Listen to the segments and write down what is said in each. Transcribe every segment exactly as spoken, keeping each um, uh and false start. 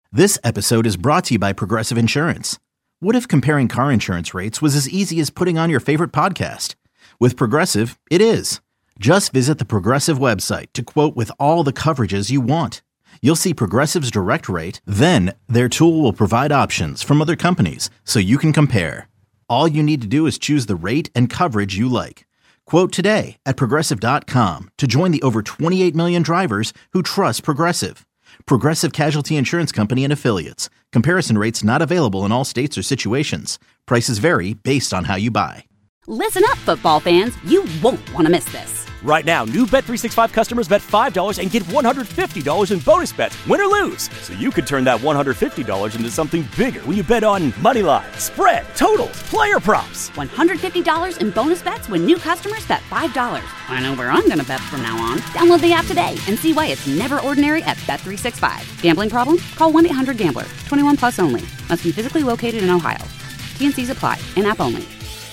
This episode is brought to you by Progressive Insurance. What if comparing car insurance rates was as easy as putting on your favorite podcast? With Progressive, it is. Just visit the Progressive website to quote with all the coverages you want. You'll see Progressive's direct rate, then their tool will provide options from other companies so you can compare. All you need to do is choose the rate and coverage you like. Quote today at progressive dot com to join the over twenty-eight million drivers who trust Progressive. Progressive Casualty Insurance Company and Affiliates. Comparison rates not available in all states or situations. Prices vary based on how you buy. Listen up, football fans. You won't want to miss this. Right now, new Bet three sixty-five customers bet five dollars and get one hundred fifty dollars in bonus bets, win or lose. So you could turn that one hundred fifty dollars into something bigger when you bet on money line, spread, totals, player props. one hundred fifty dollars in bonus bets when new customers bet five dollars. I know where I'm going to bet from now on. Download the app today and see why it's never ordinary at Bet three sixty-five. Gambling problem? Call one eight hundred gambler. twenty-one plus only. Must be physically located in Ohio. T and C's apply. In-app only.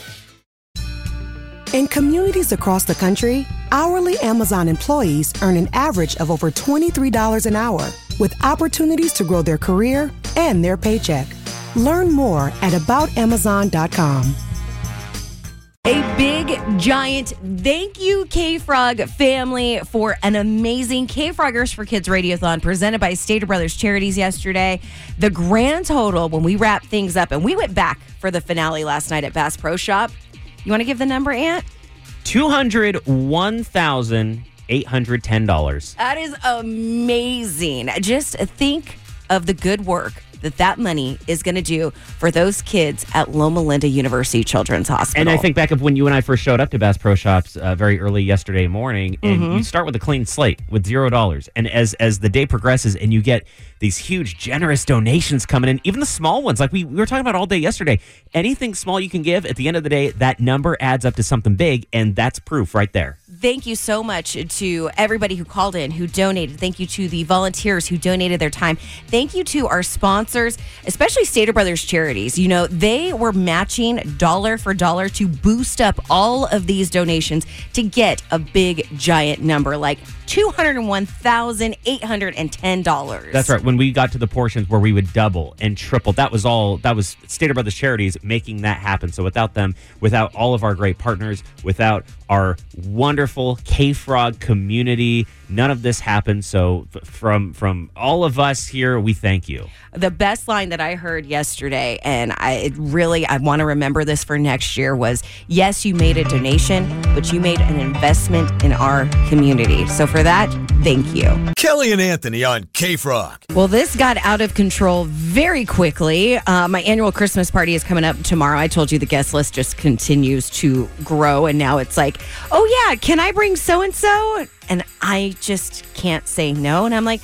In communities across the country, hourly Amazon employees earn an average of over twenty-three dollars an hour, with opportunities to grow their career and their paycheck. Learn more at about amazon dot com. A big, giant thank you, K-Frog family, for an amazing K-Froggers for Kids Radiothon presented by Stater Brothers Charities yesterday. The grand total, when we wrap things up, and we went back for the finale last night at Bass Pro Shop. You want to give the number, Ant? two hundred one thousand eight hundred ten dollars. That is amazing. Just think of the good work that that money is going to do for those kids at Loma Linda University Children's Hospital. And I think back of when you and I first showed up to Bass Pro Shops uh, very early yesterday morning, and Mm-hmm. you start with a clean slate with zero dollars. And as as the day progresses and you get these huge, generous donations coming in, even the small ones, like we, we were talking about all day yesterday, anything small you can give, at the end of the day, that number adds up to something big, and that's proof right there. Thank you so much to everybody who called in, who donated. Thank you to the volunteers who donated their time. Thank you to our sponsors, especially Stater Brothers Charities. You know, they were matching dollar for dollar to boost up all of these donations to get a big, giant number like two hundred one thousand eight hundred ten dollars. That's right. When we got to the portions where we would double and triple, that was all, that was Stater Brothers Charities making that happen. So without them, without all of our great partners, without our wonderful K-Frog community, none of this happened. So f- from from all of us here, we thank you. The best line that I heard yesterday, and I it really, I want to remember this for next year, was, yes, you made a donation, but you made an investment in our community. So for that, thank you. Kelly and Anthony on K-Frog. Well, this got out of control very quickly. Uh, my annual Christmas party is coming up tomorrow. I told you the guest list just continues to grow, and now it's like, oh yeah, can I bring so-and-so? And I just can't say no. And I'm like,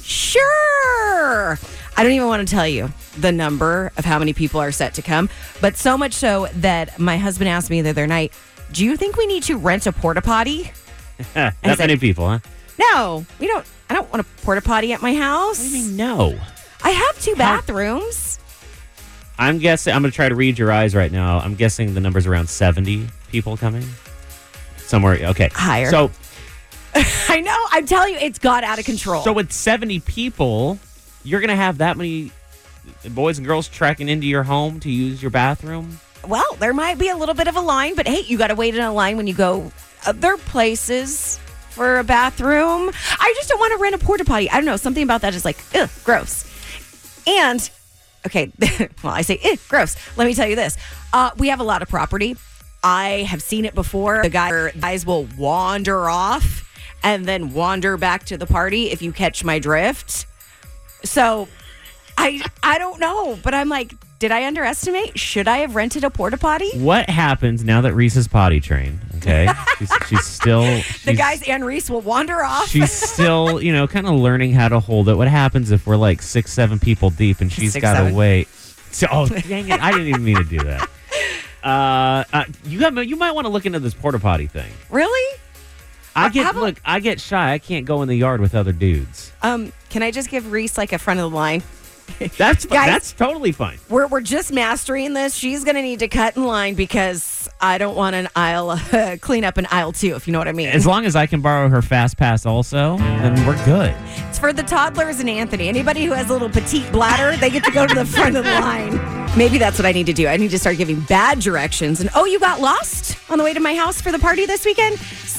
sure. I don't even want to tell you the number of how many people are set to come. But so much so that my husband asked me the other night, do you think we need to rent a porta potty? That many people, huh? No, we don't. I don't want a porta potty at my house. What do you mean, no? I have two How- bathrooms. I'm guessing, I'm going to try to read your eyes right now. I'm guessing the number's around seventy people coming. Somewhere, okay. Higher. So, I know. I'm telling you, it's got out of control. so with seventy people, you're going to have that many boys and girls tracking into your home to use your bathroom? Well, there might be a little bit of a line, but hey, you got to wait in a line when you go other places for a bathroom. I just don't want to rent a porta potty. I don't know. Something about that is like, ugh, gross. And, okay, well, I say, eh, gross. Let me tell you this. Uh, we have a lot of property. I have seen it before. The guy, guys will wander off and then wander back to the party, if you catch my drift. So I I don't know, but I'm like, did I underestimate? Should I have rented a porta potty? What happens now that Reese is potty trained? Okay, she's, she's still she's, The guys and Reese will wander off. She's still, you know, kind of learning how to hold it. What happens if we're like six, seven people deep and she's Six, got to seven. wait? So, oh, dang it! I didn't even mean to do that. Uh, uh you have you might want to look into this porta potty thing. Really? I Uh, get how about- look. I get shy. I can't go in the yard with other dudes. Um, can I just give Reese like a front of the line? That's Guys- that's totally fine. We're we're just mastering this. She's gonna need to cut in line because I don't want an aisle uh, clean up an aisle two, if you know what I mean. As long as I can borrow her fast pass, also, then we're good. It's for the toddlers and Anthony. Anybody who has a little petite bladder, they get to go to the front of the line. Maybe that's what I need to do. I need to start giving bad directions. And oh, you got lost on the way to my house for the party this weekend?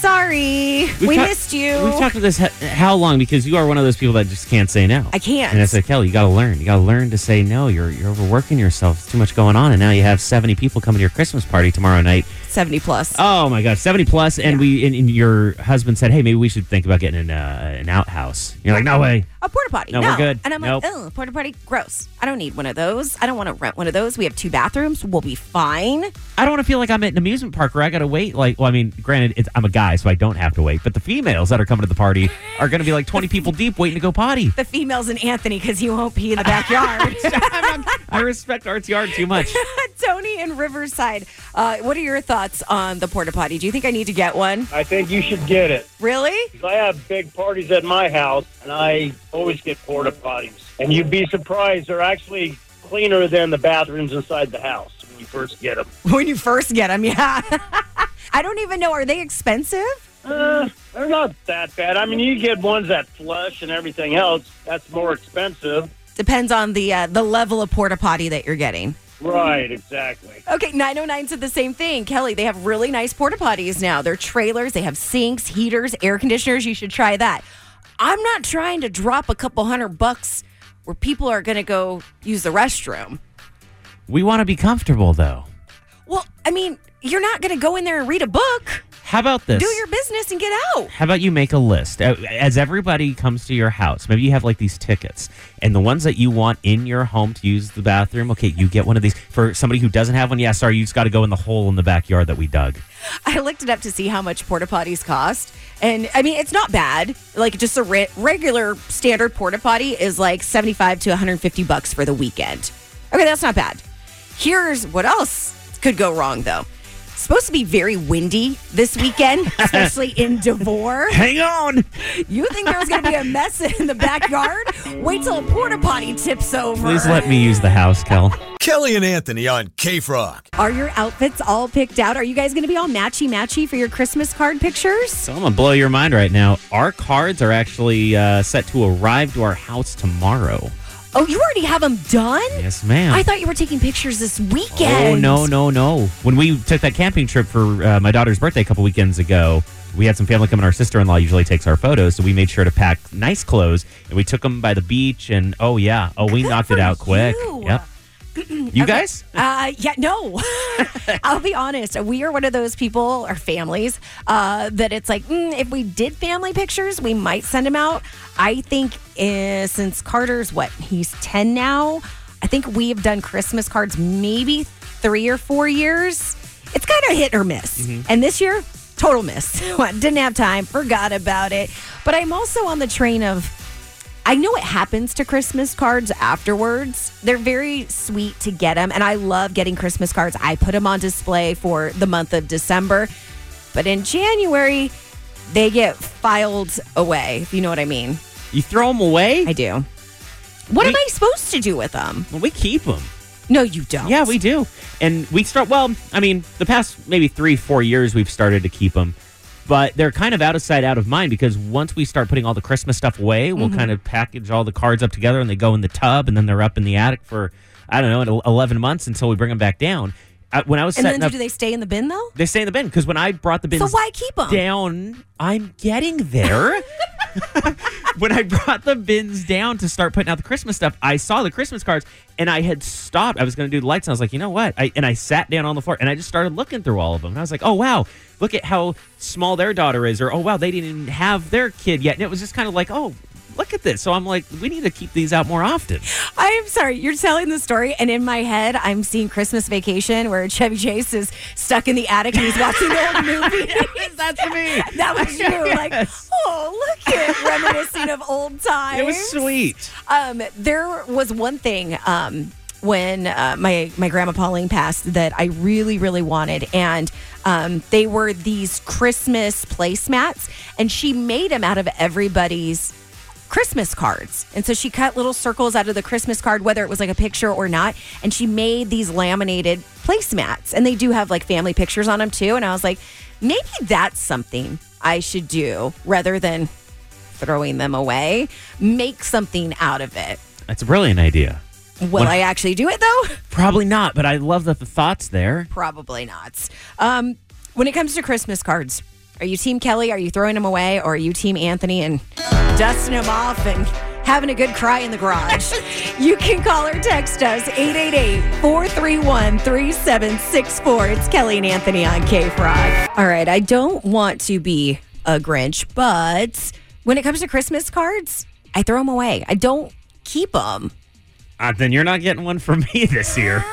Sorry. We've we ta- missed you. We've talked about this h- how long? Because you are one of those people that just can't say no. I can't. And I said, Kelly, you got to learn. You got to learn to say no. You're you're overworking yourself. It's too much going on. And now you have seventy people coming to your Christmas party tomorrow night. seventy plus. Oh, my God. seventy plus. And Yeah. we and, and your husband said, hey, maybe we should think about getting an, uh, an outhouse. You're like, no way. A porta potty. No, we're good. And I'm Nope. like, oh, porta potty, gross. I don't need one of those. I don't want to rent one of those. We have two bathrooms. We'll be fine. I don't want to feel like I'm at an amusement park where I got to wait. Like, well, I mean, granted, it's, I'm a guy, so I don't have to wait. But the females that are coming to the party are going to be like twenty people deep waiting to go potty. The females and Anthony because he won't pee in the backyard. I respect Art's yard too much. Tony in Riverside, uh, what are your thoughts on the porta potty? Do you think I need to get one? I think you should get it. Really? I have big parties at my house, and I always get porta potties. And you'd be surprised, they're actually cleaner than the bathrooms inside the house when you first get them. When you first get them, yeah. I don't even know. Are they expensive? Uh, they're not that bad. I mean, you get ones that flush and everything else. That's more expensive. Depends on the uh, the level of porta potty that you're getting. Right, exactly. Okay, nine oh nine said the same thing. Kelly, they have really nice porta potties now. They're trailers. They have sinks, heaters, air conditioners. You should try that. I'm not trying to drop a couple hundred bucks where people are going to go use the restroom. We want to be comfortable, though. Well, I mean, you're not going to go in there and read a book. How about this? Do your business and get out. How about you make a list? Uh, As everybody comes to your house, maybe you have like these tickets, and the ones that you want in your home to use the bathroom, okay, you get one of these. For somebody who doesn't have one, yeah, sorry, you just got to go in the hole in the backyard that we dug. I looked it up to see how much porta potties cost. And I mean, it's not bad. Like just a re- regular standard porta potty is like seventy-five to one hundred fifty bucks for the weekend. Okay, that's not bad. Here's what else could go wrong though. It's supposed to be very windy this weekend, especially in Devore. Hang on. You think there's going to be a mess in the backyard? Wait till a porta potty tips over. Please let me use the house, Kel. Kelly and Anthony on K-Frog. Are your outfits all picked out? Are you guys going to be all matchy-matchy for your Christmas card pictures? So I'm going to blow your mind right now. Our cards are actually uh, set to arrive to our house tomorrow. Oh, you already have them done? Yes, ma'am. I thought you were taking pictures this weekend. Oh, no, no, no. When we took that camping trip for uh, my daughter's birthday a couple weekends ago, we had some family coming. Our sister-in-law usually takes our photos, so we made sure to pack nice clothes, and we took them by the beach, and oh, yeah. Oh, we Good knocked it for out quick. you. Yep. You guys? Uh, yeah, no. I'll be honest. We are one of those people or families uh, that it's like, mm, if we did family pictures, we might send them out. I think uh, since Carter's, what, he's ten now, I think we've done Christmas cards maybe three or four years. It's kind of hit or miss. Mm-hmm. And this year, total miss. Didn't have time, forgot about it. But I'm also on the train of, I know it happens to Christmas cards afterwards. They're very sweet to get them, and I love getting Christmas cards. I put them on display for the month of December, but in January, they get filed away, if you know what I mean. You throw them away? I do. What We- am I supposed to do with them? Well, we keep them. No, you don't. Yeah, we do. And we start, well, I mean, the past maybe three, four years, we've started to keep them. But they're kind of out of sight, out of mind, because once we start putting all the Christmas stuff away, we'll Mm-hmm. kind of package all the cards up together and they go in the tub, and then they're up in the attic for, I don't know, eleven months until we bring them back down. I, when I was And setting then up, do they stay in the bin, though? they stay in the bin, because when I brought the bins So why keep them? down, I'm getting there. When I brought the bins down to start putting out the Christmas stuff, I saw the Christmas cards, and I had stopped. I was going to do the lights, and I was like, you know what? I, and I sat down on the floor, and I just started looking through all of them. And I was like, oh, wow, look at how small their daughter is, or, oh, wow, they didn't even have their kid yet. And it was just kind of like, oh, look at this. So I'm like, we need to keep these out more often. I'm sorry, you're telling the story, and in my head, I'm seeing Christmas Vacation where Chevy Chase is stuck in the attic and he's watching the old movie. That's me. That was you. Like, oh, look at reminiscing of old times. It was sweet. Um, there was one thing um, when uh, my my grandma Pauline passed that I really, really wanted, and um, they were these Christmas placemats, and she made them out of everybody's Christmas cards. And so she cut little circles out of the Christmas card, whether it was like a picture or not. And she made these laminated placemats. And they do have like family pictures on them too. And I was like, maybe that's something I should do rather than throwing them away. Make something out of it. That's a brilliant idea. Will When- I actually do it, though? Probably not, but I love the, the thoughts there. Probably not. Um, when it comes to Christmas cards, are you Team Kelly? Are you throwing them away? Or are you Team Anthony and dusting them off and having a good cry in the garage? You can call or text us eight eight eight, four three one, three seven six four. It's Kelly and Anthony on K-Frog. All right, I don't want to be a Grinch, but when it comes to Christmas cards, I throw them away. I don't keep them. Uh, then you're not getting one from me this year.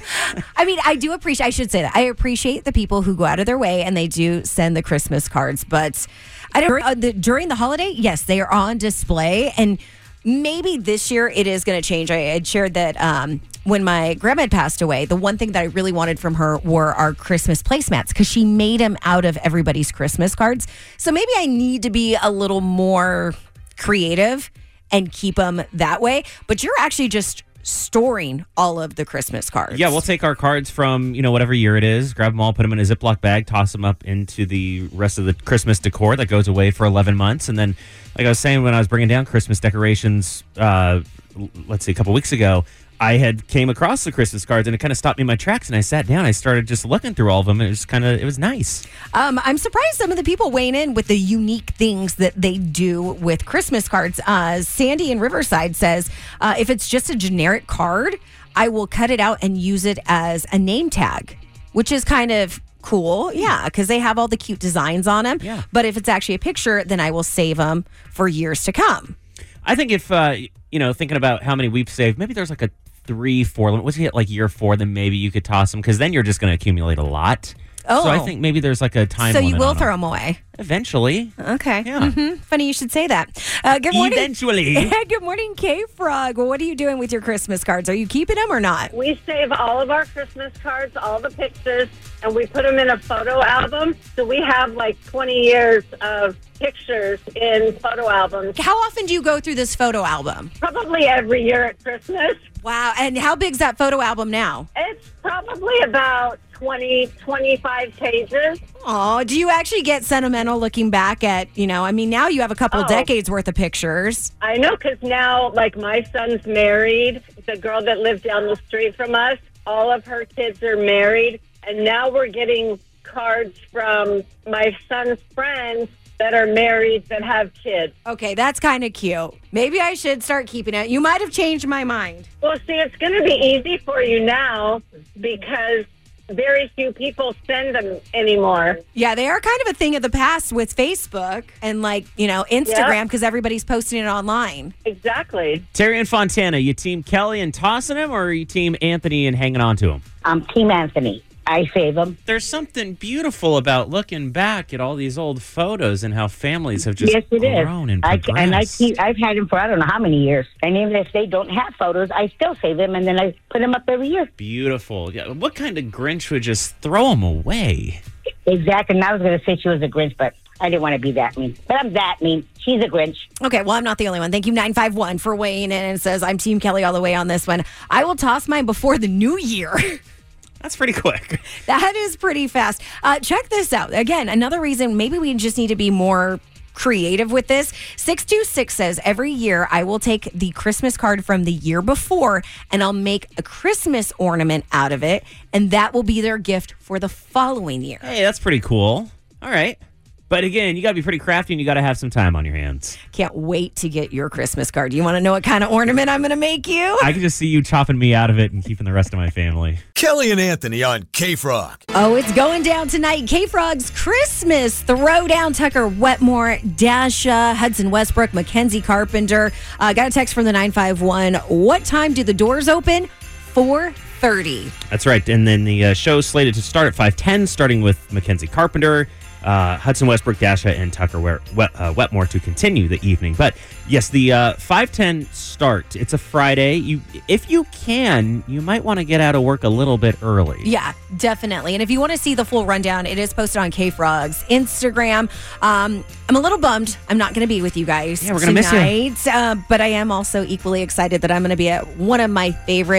I mean, I do appreciate, I should say that. I appreciate the people who go out of their way and they do send the Christmas cards. But I don't, uh, the, during the holiday, yes, they are on display. And maybe this year it is going to change. I had shared that um, when my grandma had passed away, the one thing that I really wanted from her were our Christmas placemats because she made them out of everybody's Christmas cards. So maybe I need to be a little more creative and keep them that way. But you're actually just storing all of the Christmas cards. Yeah, we'll take our cards from, you know, whatever year it is, grab them all, put them in a Ziploc bag, toss them up into the rest of the Christmas decor that goes away for eleven months. And then, like I was saying, when I was bringing down Christmas decorations, uh, let's see, a couple weeks ago, I had came across the Christmas cards and it kind of stopped me in my tracks. And I sat down, I started just looking through all of them. And it was kind of, it was nice. Um, I'm surprised some of the people weighing in with the unique things that they do with Christmas cards. Uh, Sandy in Riverside says, uh, if it's just a generic card, I will cut it out and use it as a name tag, which is kind of cool. Yeah, because they have all the cute designs on them. Yeah. But if it's actually a picture, then I will save them for years to come. I think if, uh, you know, thinking about how many we've saved, maybe there's like a three, four limit. Once you hit like year four, then maybe you could toss them because then you're just going to accumulate a lot. Oh. So I think maybe there's like a time So limit you will on throw them. them away. Eventually. Okay. Yeah. hmm Funny you should say that. Uh, good morning. Eventually. Good morning, K-Frog. Well, what are you doing with your Christmas cards? Are you keeping them or not? We save all of our Christmas cards, all the pictures, and we put them in a photo album. So we have like twenty years of pictures in photo albums. How often do you go through this photo album? Probably every year at Christmas. Wow. And how big's that photo album now? It's probably about twenty, twenty-five pages. Oh, do you actually get sentimental looking back at, you know, I mean, now you have a couple Oh. decades worth of pictures. I know, because now, like, my son's married. The girl that lived down the street from us, all of her kids are married. And now we're getting cards from my son's friends that are married that have kids. Okay, that's kind of cute. Maybe I should start keeping it. You might have changed my mind. Well, see, it's going to be easy for you now because very few people send them anymore. Yeah, they are kind of a thing of the past with Facebook and, like, you know, Instagram because everybody's posting it online. Exactly. Terry and Fontana, you team Kelly and tossing him, or are you team Anthony and hanging on to him? I'm Team Anthony. I save them. There's something beautiful about looking back at all these old photos and how families have just Yes, it is. grown and I, progressed. and I keep, I've had them for I don't know how many years. And even if they don't have photos, I still save them, and then I put them up every year. Beautiful. Yeah. What kind of Grinch would just throw them away? Exactly. And I was going to say she was a Grinch, but I didn't want to be that mean. But I'm that mean. She's a Grinch. Okay, well, I'm not the only one. Thank you, nine five one, for weighing in and says, I'm Team Kelly all the way on this one. I will toss mine before the new year. That's pretty quick. That is pretty fast. Uh, check this out. Again, another reason maybe we just need to be more creative with this. six two six says, every year I will take the Christmas card from the year before and I'll make a Christmas ornament out of it. And that will be their gift for the following year. Hey, that's pretty cool. All right. But again, you got to be pretty crafty and you got to have some time on your hands. Can't wait to get your Christmas card. You want to know what kind of ornament I'm going to make you? I can just see you chopping me out of it and keeping the rest of my family. Kelly and Anthony on K-Frog. Oh, it's going down tonight. K-Frog's Christmas Throwdown. Tucker Wetmore, Dasha, Hudson Westbrook, Mackenzie Carpenter. Uh, got a text from the nine five one. What time do the doors open? four thirty. That's right. And then the uh, show's slated to start at five ten, starting with Mackenzie Carpenter, uh, Hudson Westbrook, Dasha, and Tucker Wet, Wet, uh, Wetmore to continue the evening. But yes, the uh, five ten start. It's a Friday. You, if you can, you might want to get out of work a little bit early. Yeah, definitely. And if you want to see the full rundown, it is posted on K-Frog's Instagram. Um, I'm a little bummed I'm not going to be with you guys Yeah, we're gonna miss you. tonight. Uh, but I am also equally excited that I'm going to be at one of my favorite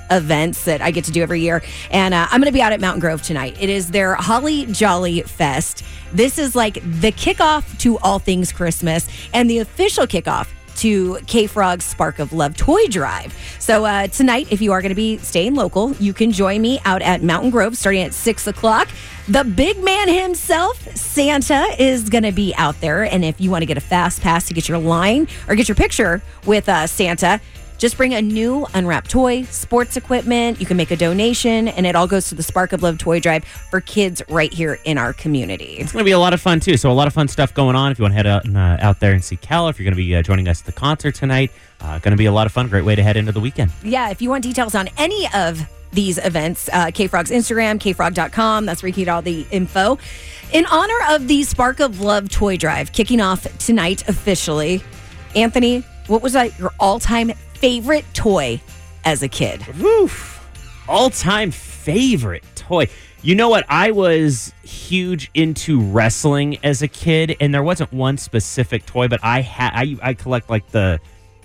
events that I get to do every year. And uh, I'm going to be out at Mountain Grove tonight. It is their Holly Jolly Fest. This is like the kickoff to all things Christmas and the official kickoff to K-Frog's Spark of Love Toy Drive. So uh, tonight, if you are going to be staying local, you can join me out at Mountain Grove starting at six o'clock. The big man himself, Santa, is going to be out there. And if you want to get a fast pass to get your line or get your picture with uh, Santa, just bring a new unwrapped toy, sports equipment. You can make a donation, and it all goes to the Spark of Love Toy Drive for kids right here in our community. It's going to be a lot of fun, too. So a lot of fun stuff going on. If you want to head out, and, uh, out there and see Cal, if you're going to be uh, joining us at the concert tonight, uh, going to be a lot of fun. Great way to head into the weekend. Yeah, if you want details on any of these events, uh, K-Frog's Instagram, k frog dot com. That's where you can get all the info. In honor of the Spark of Love Toy Drive kicking off tonight officially, Anthony, what was uh, your all-time favorite toy as a kid? Woof. All-time favorite toy. You know what? I was huge into wrestling as a kid, and there wasn't one specific toy, but I had I, I collect like the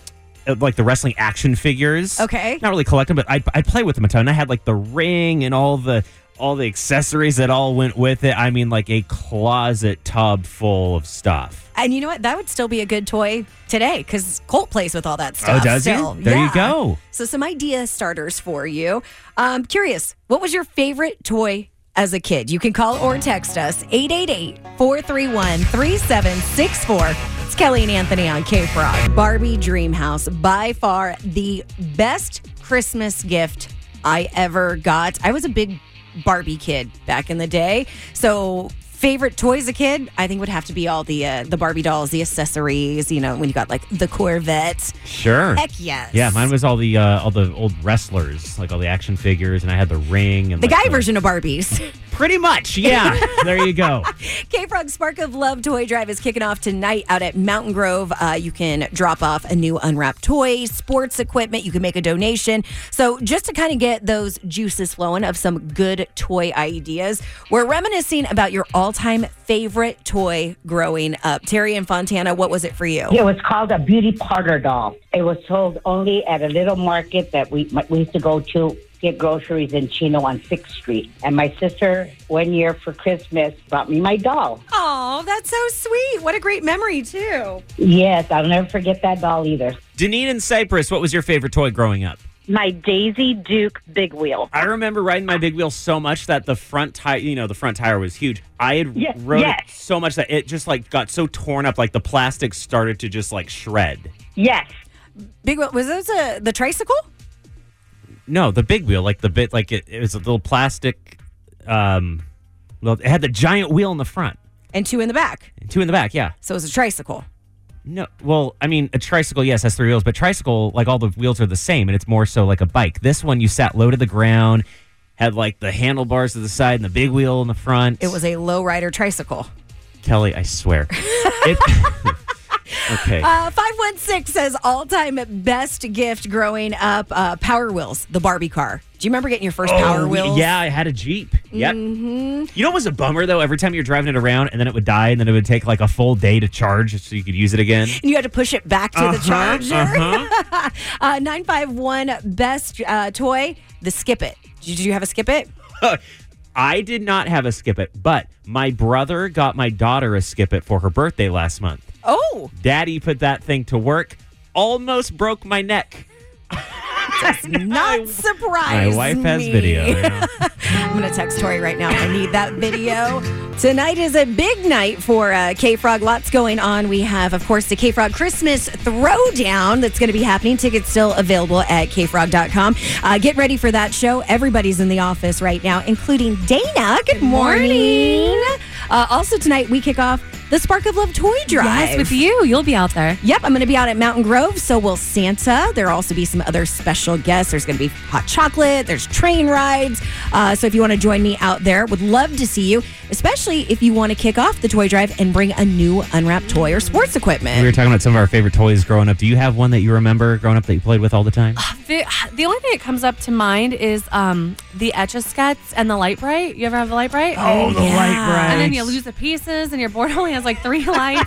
like the wrestling action figures. Okay. Not really collect them, but I I play with them a ton. I had like the ring and all the all the accessories that all went with it. I mean, like a closet tub full of stuff. And you know what? That would still be a good toy today because Colt plays with all that stuff. Oh, does still. he? There yeah. you go. So some idea starters for you. Um, curious, what was your favorite toy as a kid? You can call or text us eight eight eight, four three one, three seven six four. It's Kelly and Anthony on K-Frog. Barbie Dreamhouse, by far the best Christmas gift I ever got. I was a big Barbie kid back in the day. So favorite toy as a kid, I think would have to be all the uh, the Barbie dolls, the accessories, you know, when you got like the Corvette. Sure. Heck yes. Yeah, mine was all the uh, all the old wrestlers, like all the action figures, and I had the ring and the like guy the, version of Barbies. Pretty much, yeah. There you go. K-Frog Spark of Love Toy Drive is kicking off tonight out at Mountain Grove. Uh, you can drop off a new unwrapped toy, sports equipment. You can make a donation. So just to kind of get those juices flowing of some good toy ideas, we're reminiscing about your all-time favorite toy growing up. Terry and Fontana, what was it for you? It was called a beauty parlor doll. It was sold only at a little market that we we used to go to get groceries in Chino on sixth street. And my sister, one year for Christmas, brought me my doll. Oh, that's so sweet. What a great memory, too. Yes, I'll never forget that doll either. Deneen in Cyprus, what was your favorite toy growing up? My Daisy Duke big wheel. I remember riding my big wheel so much that the front tire, you know, the front tire was huge. I had Yes, rode yes. it so much that it just like got so torn up, like the plastic started to just like shred. Yes. Big, was this a, the tricycle? No, the big wheel, like the bit, like it, it was a little plastic. Um, well, it had the giant wheel in the front And two in the back. and two in the back. Yeah. So it was a tricycle. No, well, I mean, a tricycle, yes, has three wheels, but tricycle, like all the wheels are the same, and it's more so like a bike. This one, you sat low to the ground, had like the handlebars to the side and the big wheel in the front. It was a low rider tricycle. Kelly, I swear. it, okay. Uh, five one six says all-time best gift growing up, uh, Power Wheels, the Barbie car. Do you remember getting your first Power Wheels? Yeah, I had a Jeep. Yep. Mm-hmm. You know what was a bummer, though? Every time you're driving it around, and then it would die, and then it would take like a full day to charge so you could use it again. And you had to push it back to Uh-huh, the charger. uh-huh. uh, nine five one best uh, toy, the Skip It. Did you have a Skip It? I did not have a Skip It, but my brother got my daughter a Skip It for her birthday last month. Oh. Daddy put that thing to work, almost broke my neck. Does not surprise My wife has me. video. Yeah. I'm going to text Tori right now. I need that video. Tonight is a big night for uh, K-Frog. Lots going on. We have, of course, the K-Frog Christmas Throwdown that's going to be happening. Tickets still available at k frog dot com. Uh, get ready for that show. Everybody's in the office right now, including Dana. Good, Good morning. morning. Uh, also tonight, we kick off the Spark of Love Toy Drive. Yes, with you. You'll be out there. Yep, I'm going to be out at Mountain Grove. So will Santa. There'll also be some other special guests. There's going to be hot chocolate. There's train rides. Uh, so if you want to join me out there, would love to see you, especially if you want to kick off the toy drive and bring a new unwrapped toy or sports equipment. We were talking about some of our favorite toys growing up. Do you have one that you remember growing up that you played with all the time? The, the only thing that comes up to mind is um, the Etch-a-Sketch and the Light Bright. You ever have the Light Bright? Oh, the Light Bright. And then you lose the pieces and your board only has like three lights.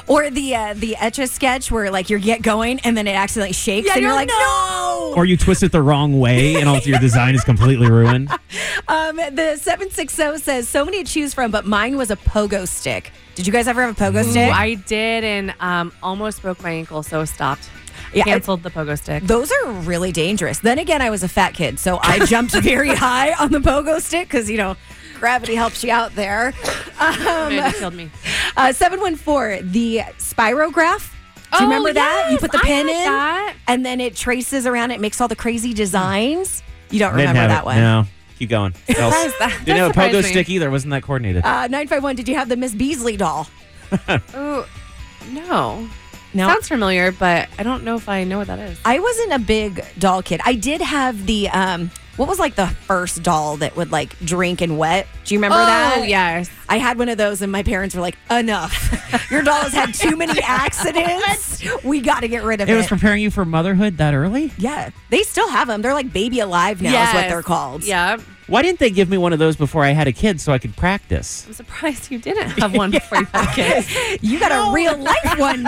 Or the uh, the Etch-a-Sketch where like you get going and then it accidentally shakes Yeah, and you're you're like, no! Or you twist it the wrong way and all your design is completely ruined. Um, the seven six zero says, so many to choose from, but mine was a pogo stick. Did you guys ever have a pogo Ooh, stick? I did, and um, almost broke my ankle, so stopped. Yeah, Canceled the pogo stick. Those are really dangerous. Then again, I was a fat kid, so I jumped very high on the pogo stick because, you know, gravity helps you out there. Um, Man, you killed me. Uh, seven one four, the spirograph. Do you Oh, remember that? You yes, put the I pin had in, that. and then it traces around. It makes all the crazy designs. You don't Didn't remember have that it. one? No. Keep going. What else? Surprised that- Didn't have a that pogo surprised me. stick either. Wasn't that coordinated? Uh, nine five one, did you have the Miss Beasley doll? Ooh, no. No. Sounds familiar, but I don't know if I know what that is. I wasn't a big doll kid. I did have the, um, what was like the first doll that would like drink and wet? Do you remember Oh, that? yes. I had one of those and my parents were like, enough. Your doll has had too many accidents. We got to get rid of it. It was preparing you for motherhood that early? Yeah. They still have them. They're like Baby Alive now is what Yes. they're called. Yeah. Why didn't they give me one of those before I had a kid so I could practice? I'm surprised you didn't have one before you had kids. You got a real life one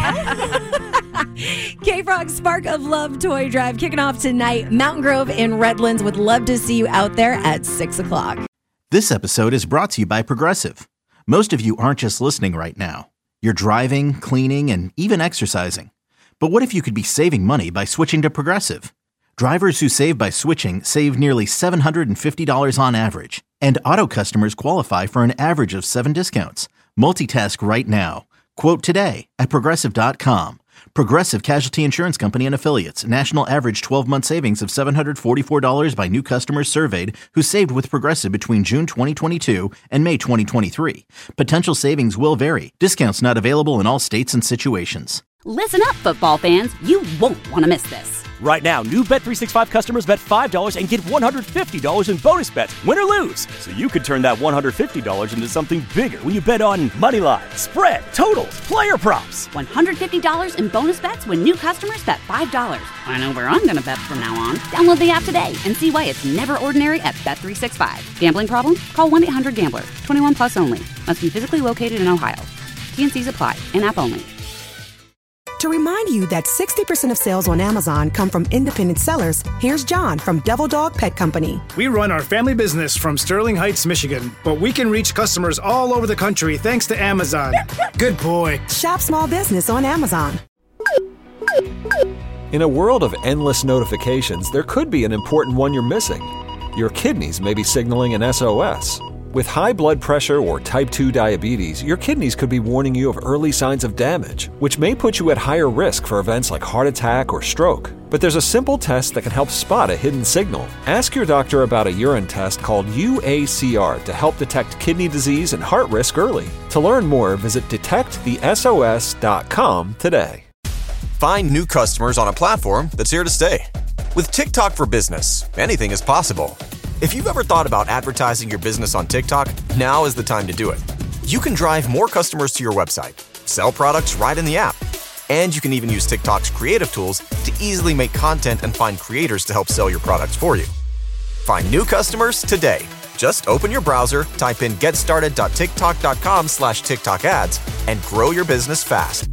now. K-Frog Spark of Love Toy Drive kicking off tonight. Mountain Grove in Redlands would love to see you out there at six o'clock. This episode is brought to you by Progressive. Most of you aren't just listening right now. You're driving, cleaning, and even exercising. But what if you could be saving money by switching to Progressive? Drivers who save by switching save nearly seven hundred fifty dollars on average. And auto customers qualify for an average of seven discounts. Multitask right now. Quote today at Progressive dot com. Progressive Casualty Insurance Company and Affiliates. National average twelve-month savings of seven hundred forty-four dollars by new customers surveyed who saved with Progressive between June twenty twenty-two and May twenty twenty-three. Potential savings will vary. Discounts not available in all states and situations. Listen up, football fans. You won't want to miss this. Right now, new Bet three sixty-five customers bet five dollars and get one hundred fifty dollars in bonus bets, win or lose. So you could turn that one hundred fifty dollars into something bigger when you bet on money line, spread, totals, player props. one hundred fifty dollars in bonus bets when new customers bet five dollars. I know where I'm going to bet from now on. Download the app today and see why it's never ordinary at Bet three sixty-five. Gambling problem? Call one eight hundred gambler. twenty-one plus only. Must be physically located in Ohio. T and C's apply. In-app only. To remind you that sixty percent of sales on Amazon come from independent sellers, here's John from Devil Dog Pet Company. We run our family business from Sterling Heights, Michigan, but we can reach customers all over the country thanks to Amazon. Good boy. Shop small business on Amazon. In a world of endless notifications, there could be an important one you're missing. Your kidneys may be signaling an S O S. With high blood pressure or type two diabetes, your kidneys could be warning you of early signs of damage, which may put you at higher risk for events like heart attack or stroke. But there's a simple test that can help spot a hidden signal. Ask your doctor about a urine test called U A C R to help detect kidney disease and heart risk early. To learn more, visit detect the S O S dot com today. Find new customers on a platform that's here to stay. With TikTok for Business, anything is possible. If you've ever thought about advertising your business on TikTok, now is the time to do it. You can drive more customers to your website, sell products right in the app, and you can even use TikTok's creative tools to easily make content and find creators to help sell your products for you. Find new customers today. Just open your browser, type in getstarted dot tiktok dot com slash TikTok ads, and grow your business fast.